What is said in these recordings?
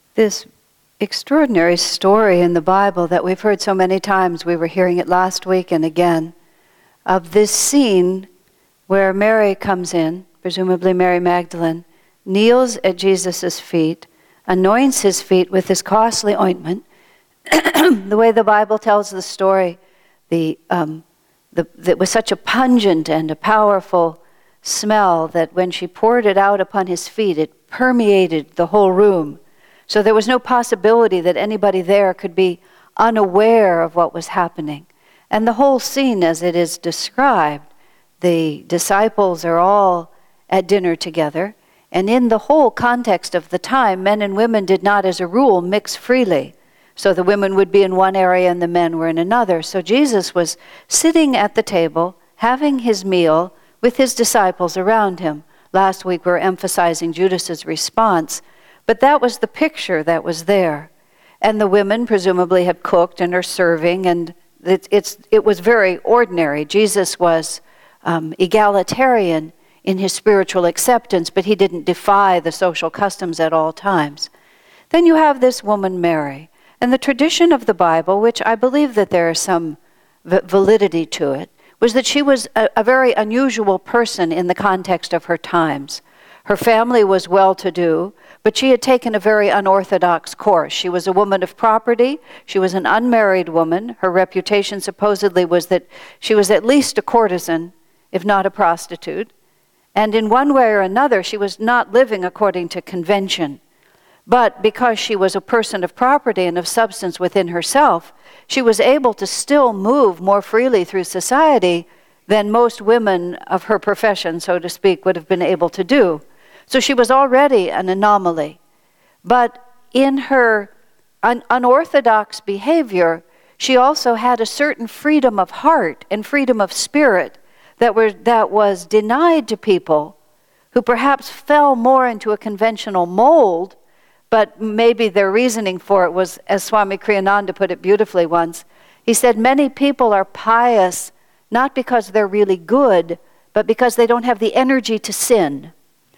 This extraordinary story in the Bible that we've heard so many times, we were hearing it last week and again, of this scene where Mary comes in, presumably Mary Magdalene, kneels at Jesus' feet, anoints his feet with this costly ointment. The way the Bible tells the story, it was such a pungent and a powerful smell that when she poured it out upon his feet, it permeated the whole room. So there was no possibility that anybody there could be unaware of what was happening. And the whole scene as it is described, the disciples are all at dinner together, and in the whole context of the time, men and women did not, as a rule, mix freely. So the women would be in one area and the men were in another. So Jesus was sitting at the table, having his meal with his disciples around him. Last week we were emphasizing Judas's response, but that was the picture that was there. And the women presumably had cooked and are serving, and it was very ordinary. Jesus was egalitarian in his spiritual acceptance, but he didn't defy the social customs at all times. Then you have this woman, Mary. And the tradition of the Bible, which I believe that there is some validity to it, was that she was a very unusual person in the context of her times. Her family was well-to-do, but she had taken a very unorthodox course. She was a woman of property. She was an unmarried woman. Her reputation supposedly was that she was at least a courtesan, if not a prostitute. And in one way or another, she was not living according to convention. But because she was a person of property and of substance within herself, she was able to still move more freely through society than most women of her profession, so to speak, would have been able to do. So she was already an anomaly. But in her unorthodox behavior, she also had a certain freedom of heart and freedom of spirit that was denied to people who perhaps fell more into a conventional mold, but maybe their reasoning for it was, as Swami Kriyananda put it beautifully once, he said, many people are pious not because they're really good, but because they don't have the energy to sin.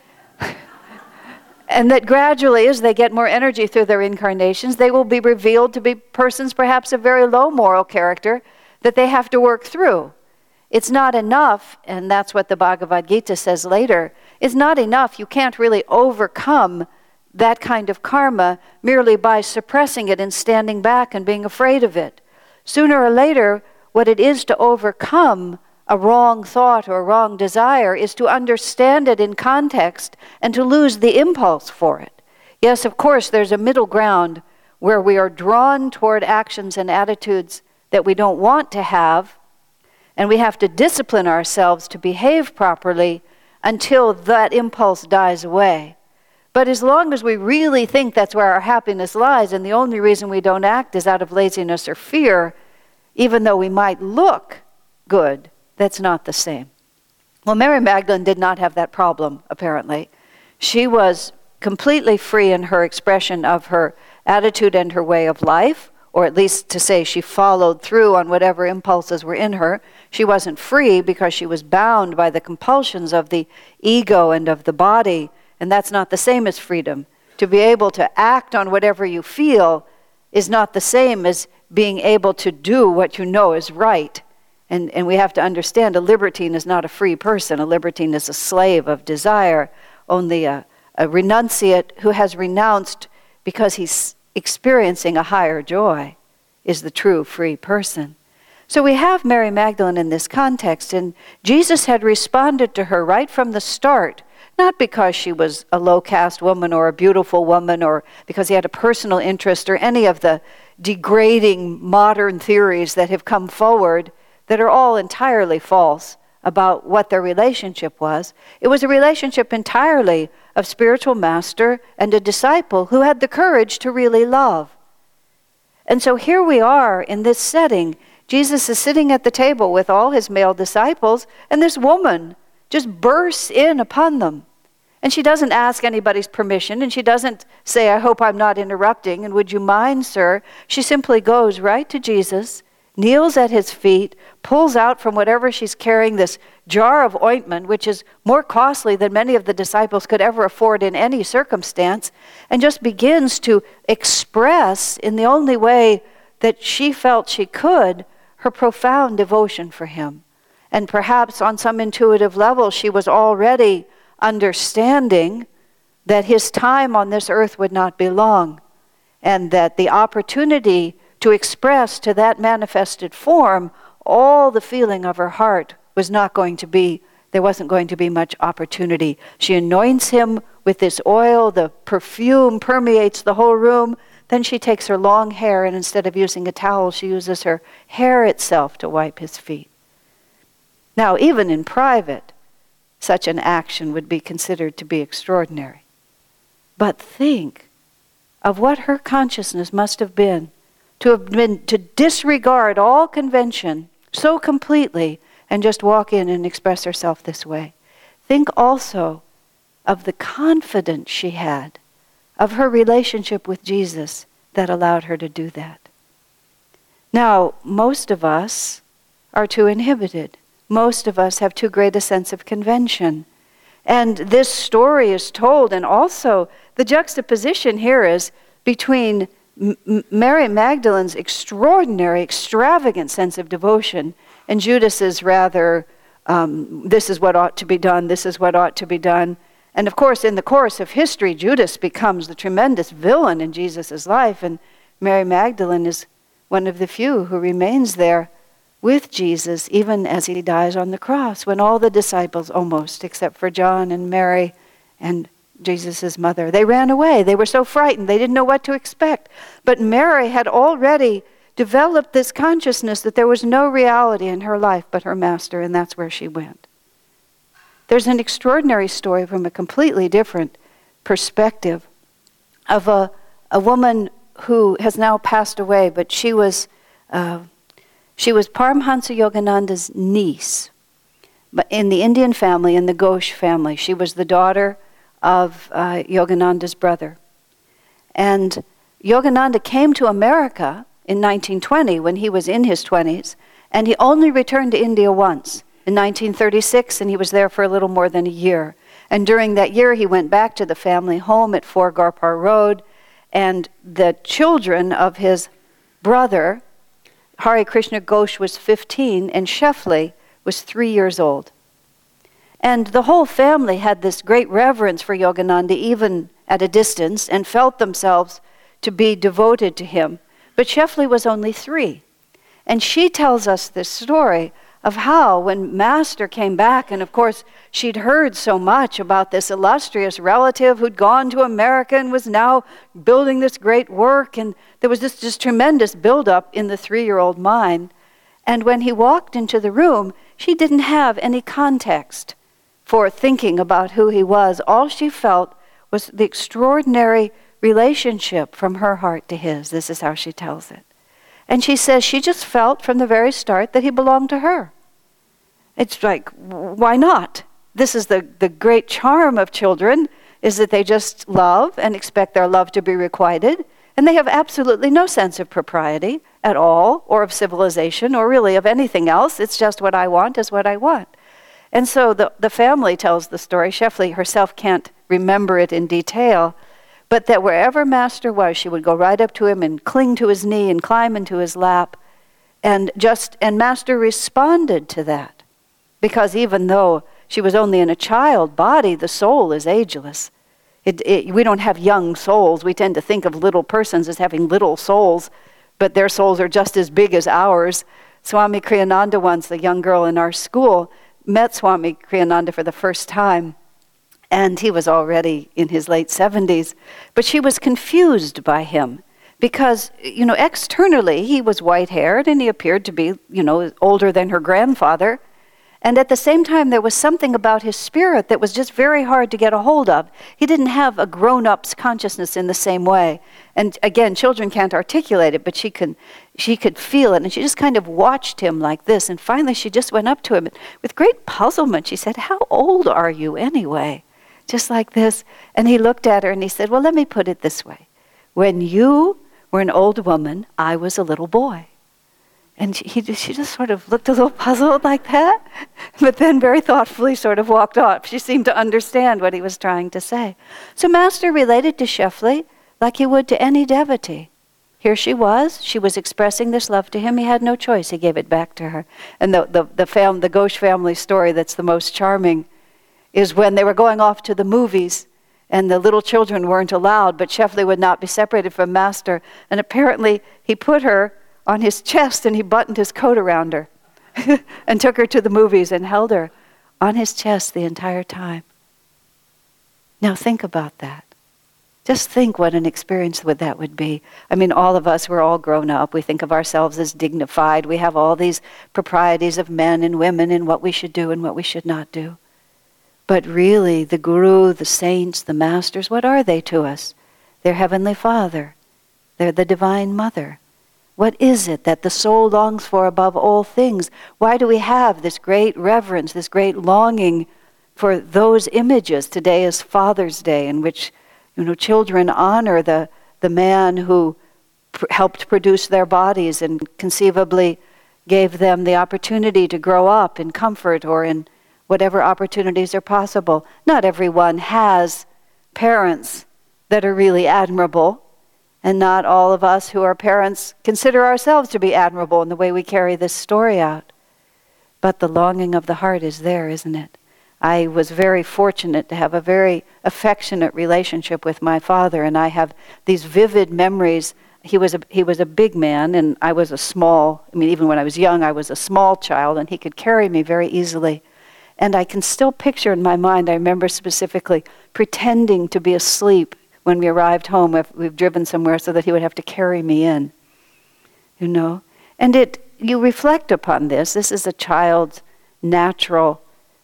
And that gradually, as they get more energy through their incarnations, they will be revealed to be persons perhaps of very low moral character that they have to work through. It's not enough, and that's what the Bhagavad Gita says later, it's not enough. You can't really overcome that kind of karma merely by suppressing it and standing back and being afraid of it. Sooner or later, what it is to overcome a wrong thought or a wrong desire is to understand it in context and to lose the impulse for it. Yes, of course, there's a middle ground where we are drawn toward actions and attitudes that we don't want to have, and we have to discipline ourselves to behave properly until that impulse dies away. But as long as we really think that's where our happiness lies, and the only reason we don't act is out of laziness or fear, even though we might look good, that's not the same. Well, Mary Magdalene did not have that problem, apparently. She was completely free in her expression of her attitude and her way of life, or at least to say she followed through on whatever impulses were in her. She wasn't free because she was bound by the compulsions of the ego and of the body, and that's not the same as freedom. To be able to act on whatever you feel is not the same as being able to do what you know is right. And we have to understand a libertine is not a free person. A libertine is a slave of desire. Only a renunciate who has renounced because he's experiencing a higher joy is the true free person. So we have Mary Magdalene in this context, and Jesus had responded to her right from the start, not because she was a low-caste woman or a beautiful woman or because he had a personal interest or any of the degrading modern theories that have come forward that are all entirely false about what their relationship was. It was a relationship entirely of spiritual master and a disciple who had the courage to really love. And so here we are in this setting. Jesus is sitting at the table with all his male disciples, and this woman just bursts in upon them. And she doesn't ask anybody's permission, and she doesn't say, I hope I'm not interrupting, and would you mind, sir? She simply goes right to Jesus kneels at his feet, pulls out from whatever she's carrying this jar of ointment, which is more costly than many of the disciples could ever afford in any circumstance, and just begins to express in the only way that she felt she could her profound devotion for him. And perhaps on some intuitive level she was already understanding that his time on this earth would not be long, and that the opportunity to express to that manifested form all the feeling of her heart was not going to be, there wasn't going to be much opportunity. She anoints him with this oil, the perfume permeates the whole room. Then she takes her long hair, and instead of using a towel, she uses her hair itself to wipe his feet. Now, even in private, such an action would be considered to be extraordinary. But think of what her consciousness must have been to disregard all convention so completely and just walk in and express herself this way. Think also of the confidence she had of her relationship with Jesus that allowed her to do that. Now, most of us are too inhibited. Most of us have too great a sense of convention. And this story is told, and also the juxtaposition here is between Mary Magdalene's extraordinary, extravagant sense of devotion and Judas's rather, this is what ought to be done, this is what ought to be done. And of course, in the course of history, Judas becomes the tremendous villain in Jesus' life, and Mary Magdalene is one of the few who remains there with Jesus even as he dies on the cross, when all the disciples almost, except for John and Mary and Jesus' mother, they ran away. They were so frightened. They didn't know what to expect. But Mary had already developed this consciousness that there was no reality in her life but her master, and that's where she went. There's an extraordinary story from a completely different perspective of a woman who has now passed away, but she was Paramhansa Yogananda's niece, but in the Indian family, in the Ghosh family. She was the daughter of Yogananda's brother. And Yogananda came to America in 1920 when he was in his 20s, and he only returned to India once in 1936, and he was there for a little more than a year. And during that year, he went back to the family home at 4 Garpar Road, and the children of his brother, Hari Krishna Ghosh, was 15, and Shefli was 3 years old. And the whole family had this great reverence for Yogananda, even at a distance, and felt themselves to be devoted to him. But Shefli was only 3. And she tells us this story of how when Master came back, and of course she'd heard so much about this illustrious relative who'd gone to America and was now building this great work, and there was this tremendous buildup in the 3-year-old mind. And when he walked into the room, she didn't have any context for thinking about who he was. All she felt was the extraordinary relationship from her heart to his. This is how she tells it. And she says she just felt from the very start that he belonged to her. It's like, why not? This is the great charm of children, is that they just love and expect their love to be requited, and they have absolutely no sense of propriety at all, or of civilization, or really of anything else. It's just what I want is what I want. And so the family tells the story. Shefli herself can't remember it in detail, but that wherever Master was, she would go right up to him and cling to his knee and climb into his lap. And Master responded to that. Because even though she was only in a child body, the soul is ageless. We don't have young souls. We tend to think of little persons as having little souls, but their souls are just as big as ours. Swami Kriyananda once, a young girl in our school, met Swami Kriyananda for the first time. And he was already in his late 70s. But she was confused by him because, externally he was white-haired and he appeared to be, older than her grandfather. And at the same time, there was something about his spirit that was just very hard to get a hold of. He didn't have a grown-up's consciousness in the same way. And again, children can't articulate it, but she could feel it. And she just kind of watched him like this. And finally, she just went up to him. With great puzzlement, she said, "How old are you anyway?" Just like this. And he looked at her and he said, "Well, let me put it this way. When you were an old woman, I was a little boy." And she just sort of looked a little puzzled like that, but then very thoughtfully sort of walked off. She seemed to understand what he was trying to say. So Master related to Shefali like he would to any devotee. Here she was expressing this love to him. He had no choice. He gave it back to her. And the Ghosh family story that's the most charming is when they were going off to the movies and the little children weren't allowed, but Shefali would not be separated from Master. And apparently he put her on his chest and he buttoned his coat around her and took her to the movies and held her on his chest the entire time. Now think about that. Just think what an experience that would be. I mean, all of us, we're all grown up. We think of ourselves as dignified. We have all these proprieties of men and women and what we should do and what we should not do. But really, the Guru, the saints, the masters, what are they to us? They're Heavenly Father. They're the Divine Mother. What is it that the soul longs for above all things? Why do we have this great reverence, this great longing for those images? Today is Father's Day, in which children honor the man who helped produce their bodies and conceivably gave them the opportunity to grow up in comfort or in whatever opportunities are possible. Not everyone has parents that are really admirable, and not all of us who are parents consider ourselves to be admirable in the way we carry this story out. But the longing of the heart is there, isn't it? I was very fortunate to have a very affectionate relationship with my father, and I have these vivid memories. He was a big man, and I was a small, even when I was young, I was a small child, and he could carry me very easily. And I can still picture in my mind, I remember specifically pretending to be asleep when we arrived home, if we've driven somewhere, so that he would have to carry me in, And you reflect upon this. This is a child's natural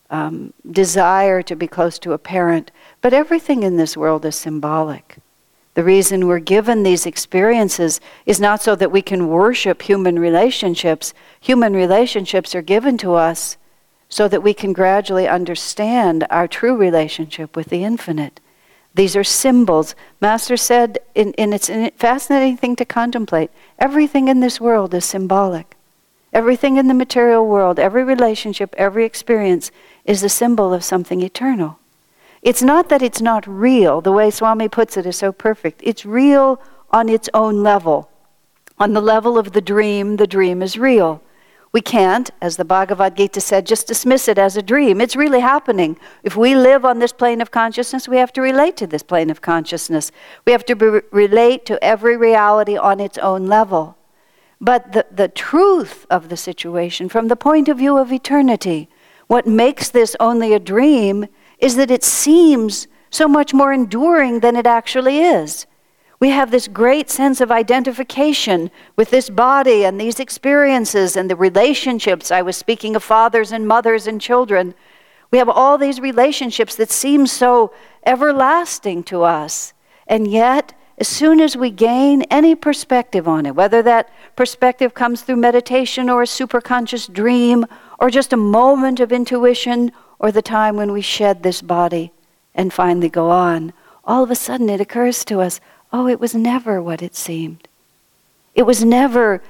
desire to be close to a parent. But everything in this world is symbolic. The reason we're given these experiences is not so that we can worship human relationships. Human relationships are given to us so that we can gradually understand our true relationship with the infinite. These are symbols. Master said, and it's a fascinating thing to contemplate, everything in this world is symbolic. Everything in the material world, every relationship, every experience is a symbol of something eternal. It's not that it's not real. The way Swami puts it is so perfect. It's real on its own level. On the level of the dream is real. We can't, as the Bhagavad Gita said, just dismiss it as a dream. It's really happening. If we live on this plane of consciousness, we have to relate to this plane of consciousness. We have to relate to every reality on its own level. But the truth of the situation, from the point of view of eternity, what makes this only a dream is that it seems so much more enduring than it actually is. We have this great sense of identification with this body and these experiences and the relationships. I was speaking of fathers and mothers and children. We have all these relationships that seem so everlasting to us. And yet, as soon as we gain any perspective on it, whether that perspective comes through meditation or a superconscious dream or just a moment of intuition or the time when we shed this body and finally go on, all of a sudden it occurs to us, oh, it was never what it seemed. This was never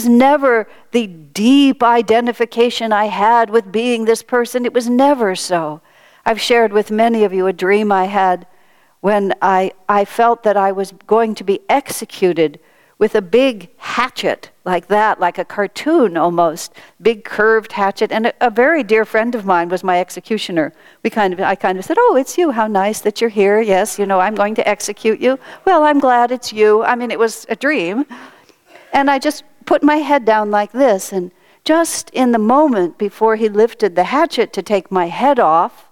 the deep identification I had with being this person. It was never so. I've shared with many of you a dream I had when I felt that I was going to be executed with a big hatchet like that, like a cartoon almost, big curved hatchet. And a very dear friend of mine was my executioner. I kind of said, oh, it's you. How nice that you're here. Yes, I'm going to execute you. Well, I'm glad it's you. It was a dream. And I just put my head down like this. And just in the moment before he lifted the hatchet to take my head off,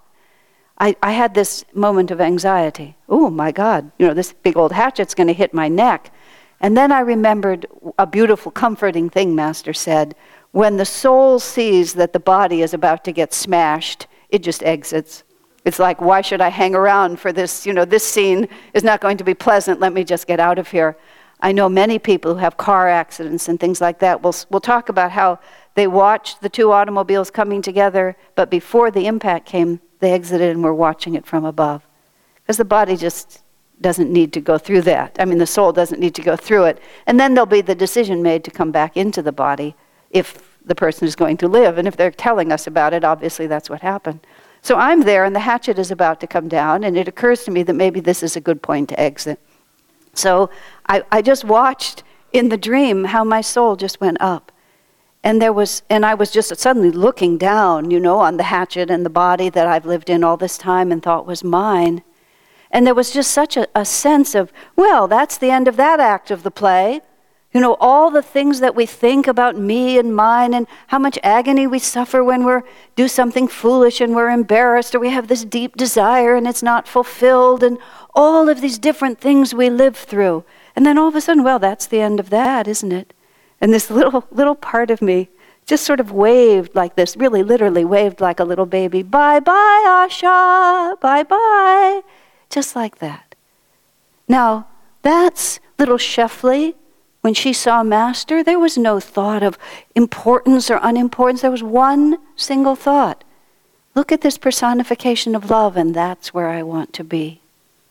I had this moment of anxiety. Oh, my God, this big old hatchet's going to hit my neck. And then I remembered a beautiful, comforting thing Master said. When the soul sees that the body is about to get smashed, it just exits. It's like, why should I hang around for this? This scene is not going to be pleasant. Let me just get out of here. I know many people who have car accidents and things like that. We'll talk about how they watched the two automobiles coming together, but before the impact came, they exited and were watching it from above. Because the body just doesn't need to go through that. The soul doesn't need to go through it. And then there'll be the decision made to come back into the body if the person is going to live. And if they're telling us about it, obviously that's what happened. So I'm there, and the hatchet is about to come down, and it occurs to me that maybe this is a good point to exit. So I just watched in the dream how my soul just went up. And I was just suddenly looking down, on the hatchet and the body that I've lived in all this time and thought was mine. And there was just such a sense of, well, that's the end of that act of the play. All the things that we think about me and mine, and how much agony we suffer when we do something foolish and we're embarrassed, or we have this deep desire and it's not fulfilled, and all of these different things we live through. And then all of a sudden, well, that's the end of that, isn't it? And this little part of me just sort of waved like this, really literally waved like a little baby, bye-bye, Asha, bye-bye, just like that. Now, that's little Shefli. When she saw Master, there was no thought of importance or unimportance. There was one single thought. Look at this personification of love, and that's where I want to be.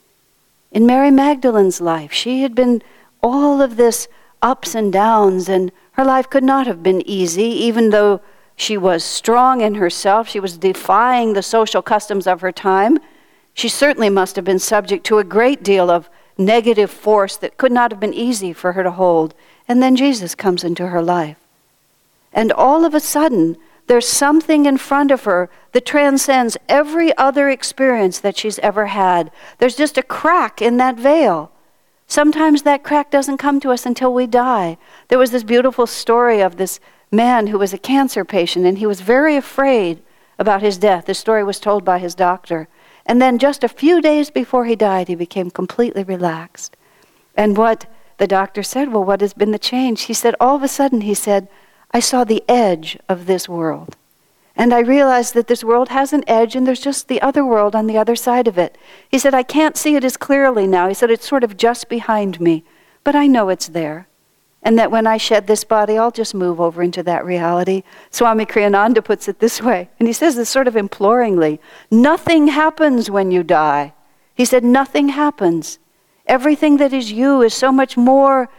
In Mary Magdalene's life, she had been all of this ups and downs, and her life could not have been easy, even though she was strong in herself. She was defying the social customs of her time. She certainly must have been subject to a great deal of negative force that could not have been easy for her to hold. And then Jesus comes into her life. And all of a sudden, there's something in front of her that transcends every other experience that she's ever had. There's just a crack in that veil. Sometimes that crack doesn't come to us until we die. There was this beautiful story of this man who was a cancer patient, and he was very afraid about his death. The story was told by his doctor. And then just a few days before he died, he became completely relaxed. And what the doctor said, well, what has been the change? He said, all of a sudden, he said, I saw the edge of this world. And I realized that this world has an edge, and there's just the other world on the other side of it. He said, I can't see it as clearly now. He said, it's sort of just behind me, but I know it's there. And that when I shed this body, I'll just move over into that reality. Swami Kriyananda puts it this way, and he says this sort of imploringly, nothing happens when you die. He said, nothing happens. Everything that is you is so much more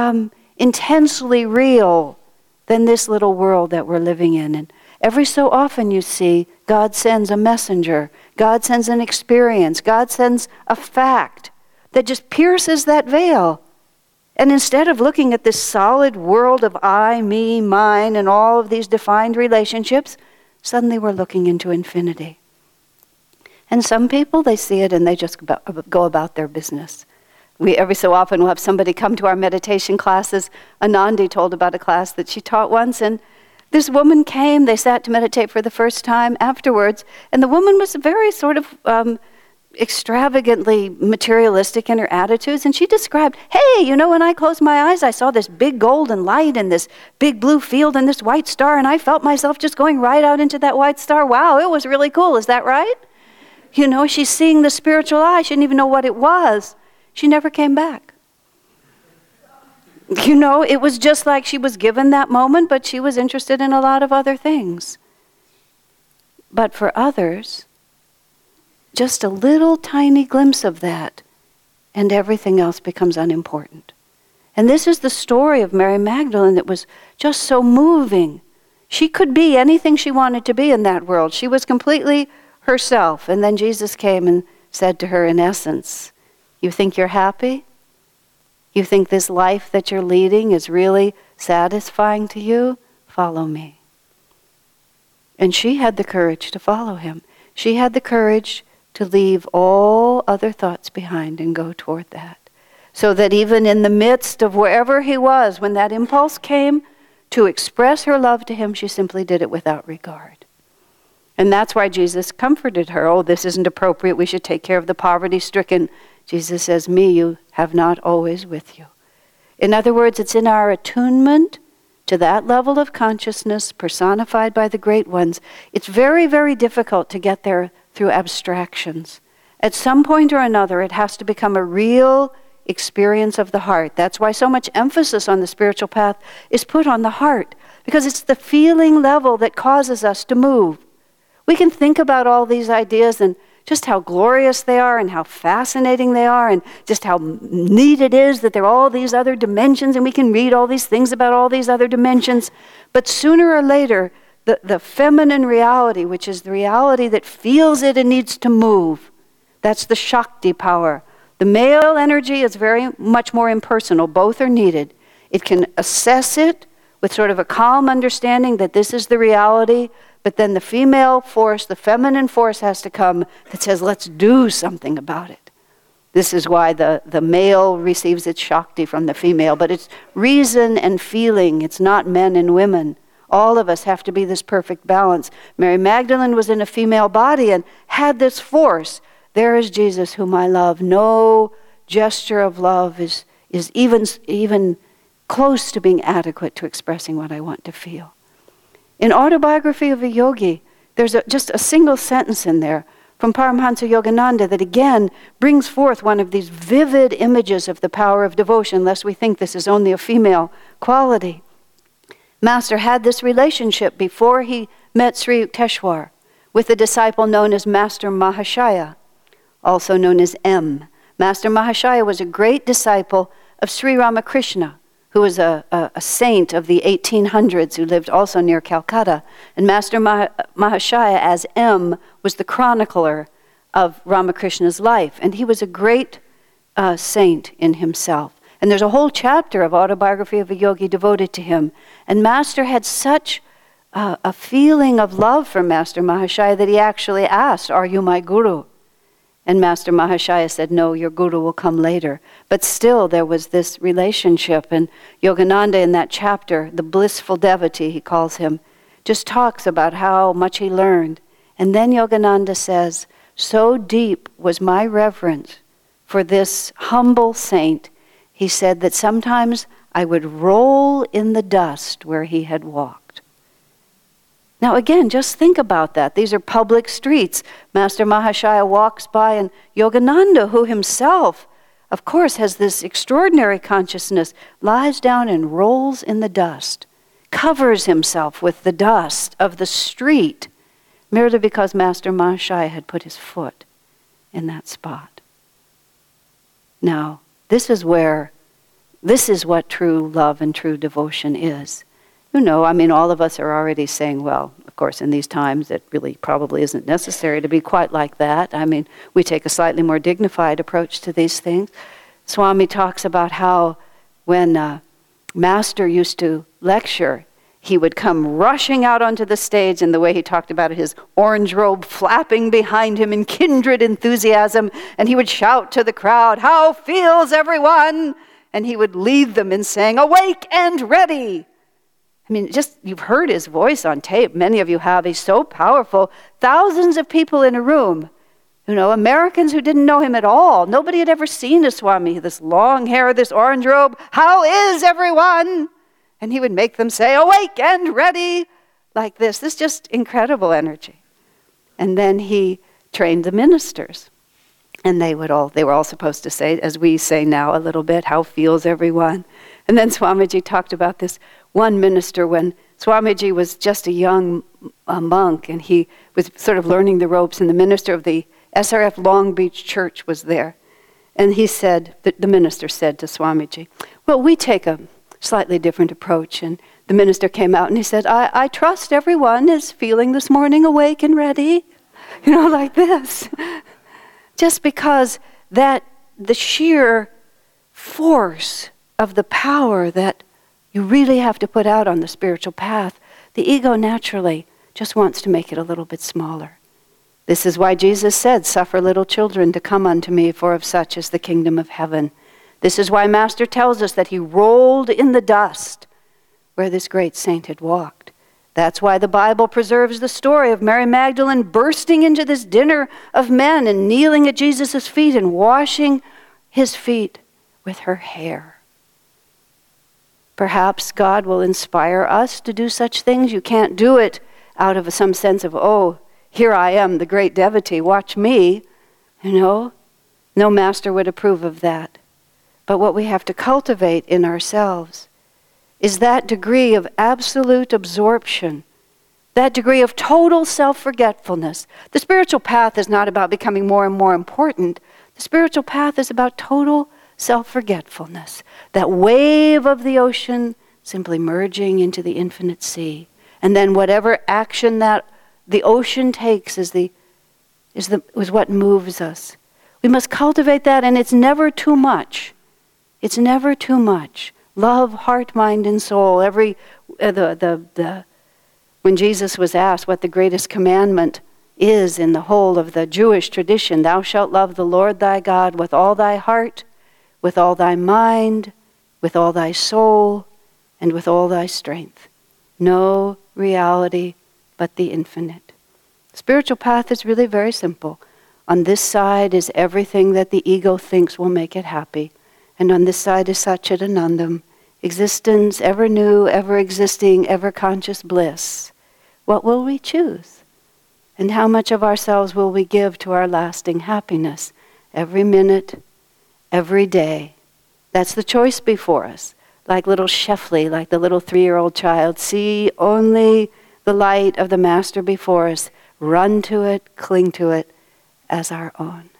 intensely real than this little world that we're living in. And every so often you see, God sends a messenger. God sends an experience. God sends a fact that just pierces that veil. And instead of looking at this solid world of I, me, mine, and all of these defined relationships, suddenly we're looking into infinity. And some people, they see it and they just go about their business. We every so often will have somebody come to our meditation classes. Anandi told about a class that she taught once, and this woman came, they sat to meditate for the first time afterwards, and the woman was very sort of extravagantly materialistic in her attitudes, and she described, hey, when I closed my eyes, I saw this big golden light and this big blue field and this white star, and I felt myself just going right out into that white star. Wow, it was really cool. Is that right? She's seeing the spiritual eye. She didn't even know what it was. She never came back. It was just like she was given that moment, but she was interested in a lot of other things. But for others, just a little tiny glimpse of that, and everything else becomes unimportant. And this is the story of Mary Magdalene that was just so moving. She could be anything she wanted to be in that world. She was completely herself. And then Jesus came and said to her, in essence, you think you're happy? You think this life that you're leading is really satisfying to you? Follow me. And she had the courage to follow him. She had the courage to leave all other thoughts behind and go toward that. So that even in the midst of wherever he was, when that impulse came to express her love to him, she simply did it without regard. And that's why Jesus comforted her. Oh, this isn't appropriate. We should take care of the poverty-stricken. Jesus says, me you have not always with you. In other words, it's in our attunement to that level of consciousness personified by the great ones. It's very, very difficult to get there through abstractions. At some point or another, it has to become a real experience of the heart. That's why so much emphasis on the spiritual path is put on the heart, because it's the feeling level that causes us to move. We can think about all these ideas and just how glorious they are and how fascinating they are and just how neat it is that there are all these other dimensions and we can read all these things about all these other dimensions. But sooner or later, the feminine reality, which is the reality that feels it and needs to move, that's the Shakti power. The male energy is very much more impersonal. Both are needed. It can assess it with sort of a calm understanding that this is the reality, but then the female force, the feminine force has to come that says, let's do something about it. This is why the male receives its Shakti from the female, but it's reason and feeling. It's not men and women. All of us have to be this perfect balance. Mary Magdalene was in a female body and had this force. There is Jesus whom I love. No gesture of love is even close to being adequate to expressing what I want to feel. In Autobiography of a Yogi, there's just a single sentence in there from Paramahansa Yogananda that again brings forth one of these vivid images of the power of devotion, lest we think this is only a female quality. Master had this relationship before he met Sri Yukteswar with a disciple known as Master Mahashaya, also known as M. Master Mahashaya was a great disciple of Sri Ramakrishna, who was a saint of the 1800s who lived also near Calcutta. And Master Mahashaya, as M, was the chronicler of Ramakrishna's life. And he was a great saint in himself. And there's a whole chapter of Autobiography of a Yogi devoted to him. And Master had such a feeling of love for Master Mahashaya that he actually asked, "Are you my guru?" And Master Mahashaya said, "No, your guru will come later." But still there was this relationship. And Yogananda in that chapter, the blissful devotee, he calls him, just talks about how much he learned. And then Yogananda says, so deep was my reverence for this humble saint, he said that sometimes I would roll in the dust where he had walked. Now again, just think about that. These are public streets. Master Mahashaya walks by, and Yogananda, who himself, of course, has this extraordinary consciousness, lies down and rolls in the dust, covers himself with the dust of the street, merely because Master Mahashaya had put his foot in that spot. Now, this is what true love and true devotion is. You know, I mean, all of us are already saying, well, of course, in these times, it really probably isn't necessary to be quite like that. I mean, we take a slightly more dignified approach to these things. Swami talks about how when Master used to lecture, he would come rushing out onto the stage, and the way he talked about it, his orange robe flapping behind him in kindred enthusiasm, and he would shout to the crowd, "How feels everyone?" And he would lead them in saying, "Awake and ready." I mean, just, you've heard his voice on tape. Many of you have. He's so powerful. Thousands of people in a room. You know, Americans who didn't know him at all. Nobody had ever seen a Swami, this long hair, this orange robe. "How is everyone?" And he would make them say, "Awake and ready," like this. This is just incredible energy. And then he trained the ministers. And they were all supposed to say, as we say now a little bit, "How feels everyone?" And then Swamiji talked about this one minister when Swamiji was just a young monk, and he was sort of learning the ropes, and the minister of the SRF Long Beach Church was there. And he said, the minister said to Swamiji, "Well, we take a slightly different approach." And the minister came out and he said, I trust everyone is feeling this morning awake and ready." You know, like this. Just because that the sheer force of the power that you really have to put out on the spiritual path, the ego naturally just wants to make it a little bit smaller. This is why Jesus said, "Suffer little children to come unto me, for of such is the kingdom of heaven." This is why Master tells us that he rolled in the dust where this great saint had walked. That's why the Bible preserves the story of Mary Magdalene bursting into this dinner of men and kneeling at Jesus' feet and washing his feet with her hair. Perhaps God will inspire us to do such things. You can't do it out of some sense of, "Oh, here I am, the great devotee, watch me." You know, no master would approve of that. But what we have to cultivate in ourselves is that degree of absolute absorption That degree of total self-forgetfulness. The spiritual path is not about becoming more and more important. The spiritual path is about total self-forgetfulness. That wave of the ocean simply merging into the infinite sea. And then whatever action that the ocean takes is what moves us. We must cultivate that, and it's never too much. It's never too much. Love, heart, mind, and soul. When Jesus was asked what the greatest commandment is in the whole of the Jewish tradition, thou shalt love the Lord thy God with all thy heart, with all thy mind, with all thy soul, and with all thy strength. No reality but the infinite. The spiritual path is really very simple. On this side is everything that the ego thinks will make it happy. And on this side is Satchidanandam, existence, ever new, ever existing, ever conscious bliss. What will we choose? And how much of ourselves will we give to our lasting happiness? Every minute, every day. That's the choice before us. Like little Shefli, like the little 3-year-old child, see only the light of the Master before us, run to it, cling to it as our own.